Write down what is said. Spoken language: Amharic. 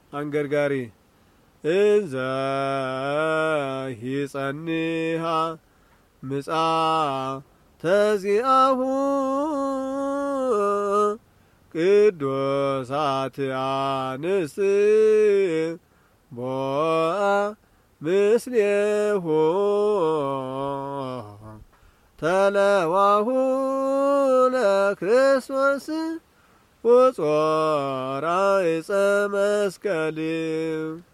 አንገርጋሪ እንዘ ይጸንሃ ምጻ ተዚአሁ ቅዱሳት አንስት ቦአ ምስሌሁ ተለዋሁ ለክርስቶስ ወጾራ ዕፀ መስቀል